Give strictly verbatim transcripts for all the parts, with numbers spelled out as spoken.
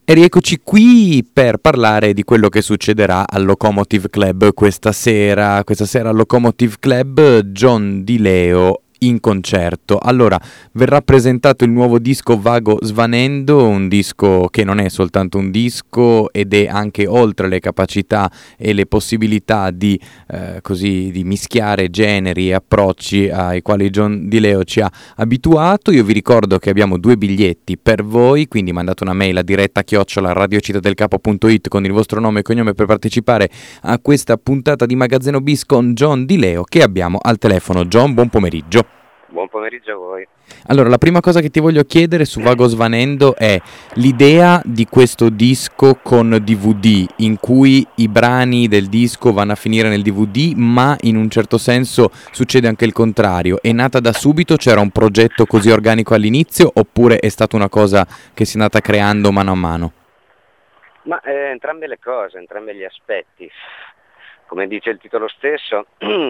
E rieccoci qui per parlare di quello che succederà al Locomotive Club questa sera. Questa sera al Locomotive Club John Di Leo in concerto. Allora, verrà presentato il nuovo disco Vago Svanendo, un disco che non è soltanto un disco ed è anche oltre le capacità e le possibilità di, eh, così, di mischiare generi e approcci ai quali John Di Leo ci ha abituato. Io vi ricordo che abbiamo due biglietti per voi, quindi mandate una mail a diretta chiocciola radiocittatelcapo punto it con il vostro nome e cognome per partecipare a questa puntata di Magazzino Bis con John Di Leo che abbiamo al telefono. John, buon pomeriggio. Buon pomeriggio a voi. Allora, la prima cosa che ti voglio chiedere su Vago Svanendo è l'idea di questo disco con D V D, in cui i brani del disco vanno a finire nel D V D, ma in un certo senso succede anche il contrario. È nata da subito? C'era un progetto così organico all'inizio, oppure è stata una cosa che si è andata creando mano a mano? Ma eh, entrambe le cose, entrambi gli aspetti. Come dice il titolo stesso,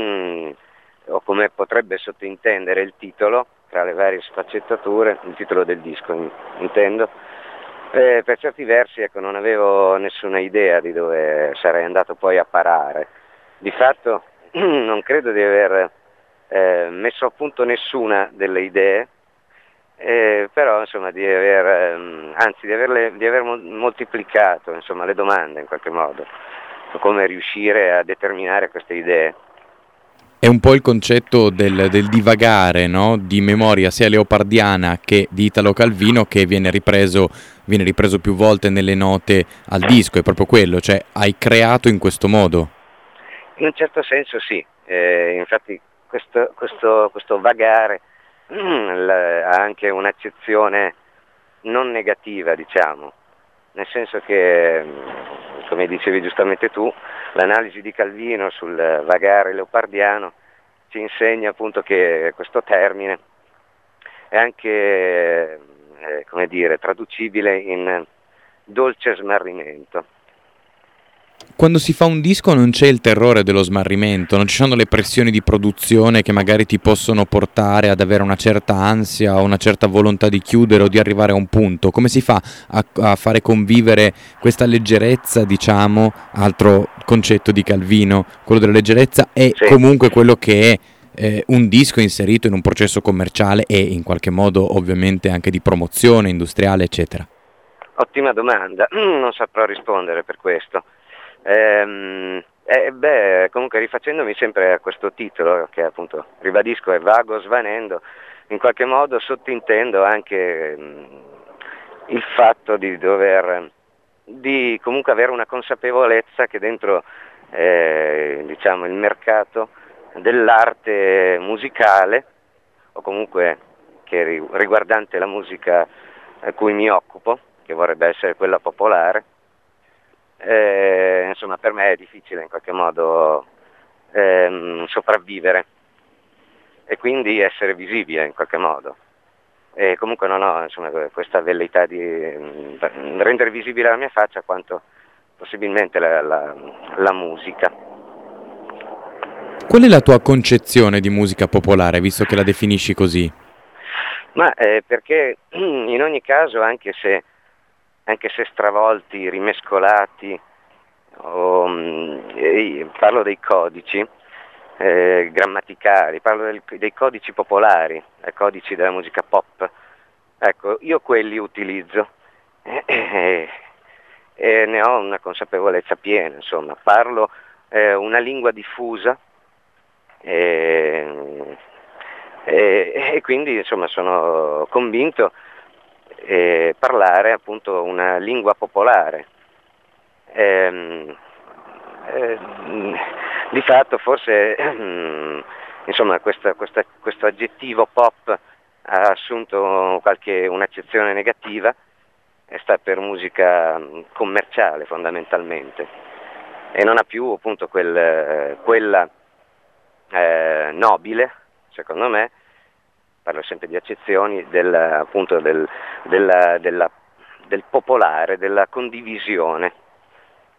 o come potrebbe sottintendere il titolo, tra le varie sfaccettature, il titolo del disco intendo, eh, per certi versi ecco, non avevo nessuna idea di dove sarei andato poi a parare. Di fatto non credo di aver eh, messo a punto nessuna delle idee, eh, però insomma di aver, ehm, anzi di averle, di aver moltiplicato insomma, le domande in qualche modo, su come riuscire a determinare queste idee. È un po' il concetto del, del divagare, no? Di memoria sia leopardiana che di Italo Calvino, che viene ripreso, viene ripreso più volte nelle note al disco, è proprio quello, cioè hai creato in questo modo. In un certo senso sì, eh, infatti questo, questo, questo vagare mm, ha anche un'accezione non negativa, diciamo, nel senso che, come dicevi giustamente tu, l'analisi di Calvino sul vagare leopardiano ci insegna appunto che questo termine è anche, eh, come dire, traducibile in dolce smarrimento. Quando si fa un disco non c'è il terrore dello smarrimento, non ci sono le pressioni di produzione che magari ti possono portare ad avere una certa ansia o una certa volontà di chiudere o di arrivare a un punto. Come si fa a, a fare convivere questa leggerezza, diciamo, altro concetto di Calvino, quello della leggerezza, e Sì. comunque quello che è eh, un disco inserito in un processo commerciale e in qualche modo ovviamente anche di promozione industriale, eccetera? Ottima domanda, non saprò rispondere per questo. Ehm, eh, beh, comunque rifacendomi sempre a questo titolo, che appunto ribadisco è Vago Svanendo, in qualche modo sottintendo anche mh, il fatto di dover, di comunque avere una consapevolezza che dentro eh, diciamo il mercato dell'arte musicale, o comunque che riguardante la musica a cui mi occupo, che vorrebbe essere quella popolare, Eh, insomma per me è difficile in qualche modo ehm, sopravvivere e quindi essere visibile in qualche modo, e comunque non ho insomma, questa velleità di mh, rendere visibile la mia faccia quanto possibilmente la, la, la musica. Qual è la tua concezione di musica popolare, visto che la definisci così? Ma eh, perché in ogni caso, anche se anche se stravolti, rimescolati, o, mh, parlo dei codici eh, grammaticali, parlo del, dei codici popolari, dei codici della musica pop, ecco, io quelli utilizzo e eh, eh, ne ho una consapevolezza piena, insomma, parlo eh, una lingua diffusa eh, eh, e quindi insomma sono convinto Eh, parlare appunto una lingua popolare. Eh, eh, di fatto forse eh, insomma questa, questa, questo aggettivo pop ha assunto qualche un'accezione negativa e sta per musica commerciale fondamentalmente e non ha più appunto quel, quella eh, nobile, secondo me, parlo sempre di accezioni, del, appunto del, della, della, del popolare, della condivisione.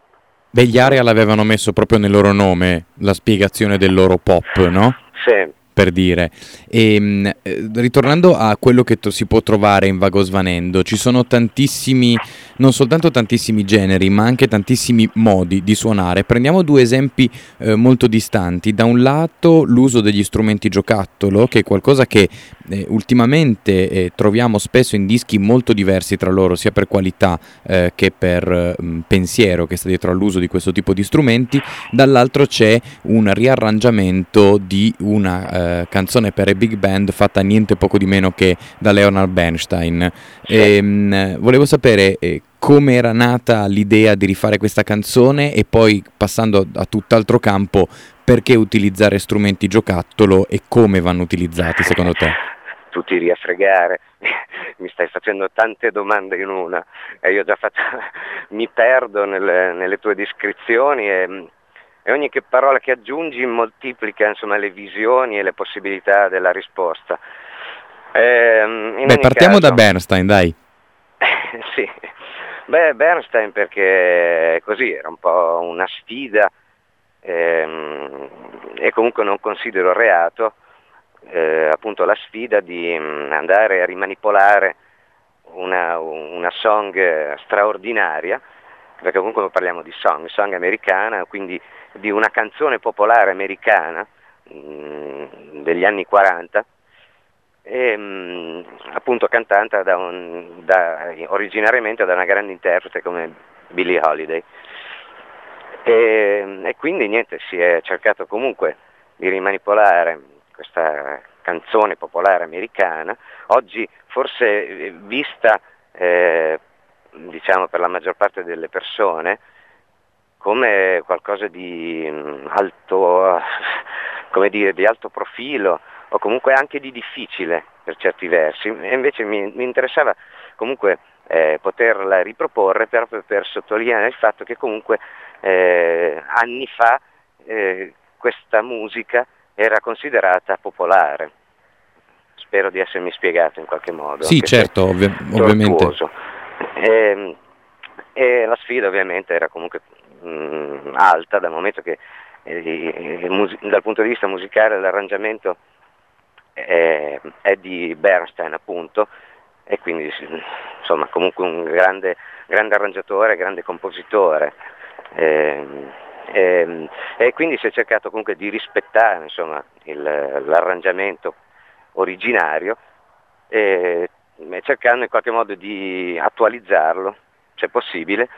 Beh, gli Area l'avevano messo proprio nel loro nome, la spiegazione del loro pop, no? Sì. per dire. E, mh, eh, ritornando a quello che to- si può trovare in Vago Svanendo, ci sono tantissimi, non soltanto tantissimi generi, ma anche tantissimi modi di suonare. Prendiamo due esempi eh, molto distanti. Da un lato l'uso degli strumenti giocattolo, che è qualcosa che eh, ultimamente eh, troviamo spesso in dischi molto diversi tra loro, sia per qualità eh, che per eh, pensiero che sta dietro all'uso di questo tipo di strumenti. Dall'altro c'è un riarrangiamento di una eh, canzone per e big band fatta niente poco di meno che da Leonard Bernstein. E, mh, volevo sapere eh, come era nata l'idea di rifare questa canzone e poi, passando a tutt'altro campo, perché utilizzare strumenti giocattolo e come vanno utilizzati secondo te? Tu tiri a fregare, mi stai facendo tante domande in una e io già faccio, mi perdo nelle, nelle tue descrizioni e, e ogni che parola che aggiungi moltiplica insomma le visioni e le possibilità della risposta. Eh, in Beh, ogni partiamo caso, da Bernstein, dai. sì, beh, Bernstein perché così era un po' una sfida ehm, e comunque non considero reato. Eh, appunto la sfida di mh, andare a rimanipolare una, una song eh, straordinaria, perché comunque parliamo di song, song americana, quindi di una canzone popolare americana mh, degli anni quaranta, e, mh, appunto cantata da un, da, originariamente da una grande interprete come Billie Holiday. E, e quindi niente, si è cercato comunque di rimanipolare questa canzone popolare americana, oggi forse eh, vista eh, diciamo per la maggior parte delle persone come qualcosa di mh, alto, come dire, di alto profilo o comunque anche di difficile per certi versi, e invece mi, mi interessava comunque eh, poterla riproporre proprio per sottolineare il fatto che comunque eh, anni fa eh, questa musica era considerata popolare. Spero di essermi spiegato in qualche modo. Sì, certo, ovvi- ovviamente. E, e la sfida ovviamente era comunque mh, alta, dal momento che eh, mus- dal punto di vista musicale l'arrangiamento è, è di Bernstein appunto, e quindi insomma comunque un grande, grande arrangiatore, grande compositore. Eh, e, e quindi si è cercato comunque di rispettare insomma, il, l'arrangiamento originario e, e cercando in qualche modo di attualizzarlo, se possibile,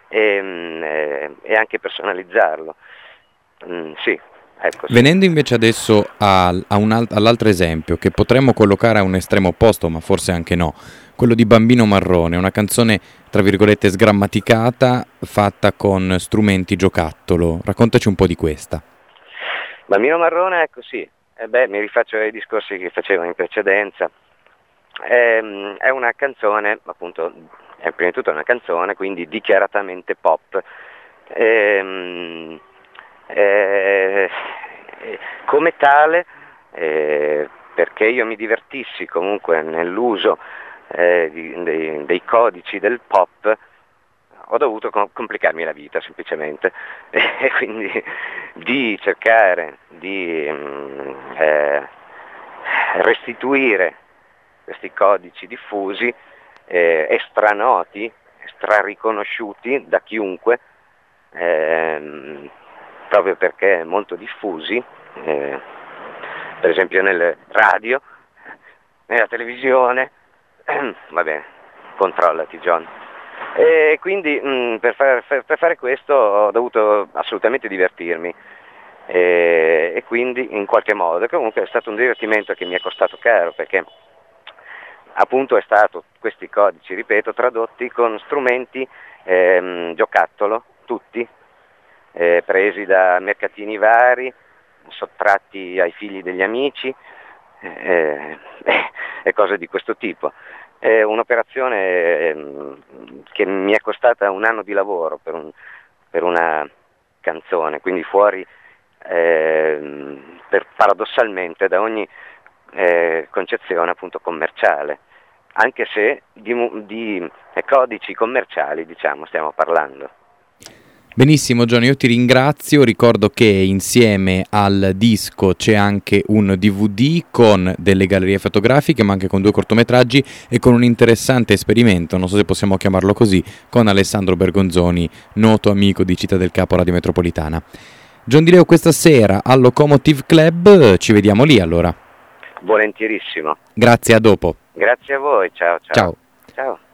e, e anche personalizzarlo. Mm, sì, ecco, sì. Venendo invece adesso a, a un al- all'altro esempio, che potremmo collocare a un estremo opposto, ma forse anche no, quello di Bambino Marrone, una canzone tra virgolette sgrammaticata, fatta con strumenti giocattolo. Raccontaci un po' di questa. Bambino Marrone, ecco sì, eh beh, mi rifaccio ai discorsi che facevo in precedenza. Ehm, è una canzone, appunto, è prima di tutto una canzone, quindi dichiaratamente pop. Ehm, eh, come tale, eh, perché io mi divertissi comunque nell'uso eh, di, dei, dei codici del pop, ho dovuto com- complicarmi la vita semplicemente e quindi di cercare di mh, eh, restituire questi codici diffusi, eh, estranoti, strariconosciuti da chiunque, ehm, proprio perché molto diffusi, eh, per esempio nelle radio, nella televisione, va bene, controllati John. E quindi mh, per, far, per fare questo ho dovuto assolutamente divertirmi e, e quindi in qualche modo, comunque è stato un divertimento che mi è costato caro perché appunto è stato questi codici, ripeto, tradotti con strumenti ehm, giocattolo, tutti, eh, presi da mercatini vari, sottratti ai figli degli amici eh, eh, e cose di questo tipo. È un'operazione eh, che mi è costata un anno di lavoro per, un, per una canzone, quindi fuori eh, per, paradossalmente da ogni eh, concezione appunto commerciale, anche se di, di eh, codici commerciali diciamo stiamo parlando. Benissimo John, io ti ringrazio, ricordo che insieme al disco c'è anche un D V D con delle gallerie fotografiche ma anche con due cortometraggi e con un interessante esperimento, non so se possiamo chiamarlo così, con Alessandro Bergonzoni, noto amico di Città del Capo Radio Metropolitana. John Di Leo questa sera al Locomotive Club, ci vediamo lì allora. Volentierissimo. Grazie, a dopo. Grazie a voi, ciao ciao. Ciao. Ciao.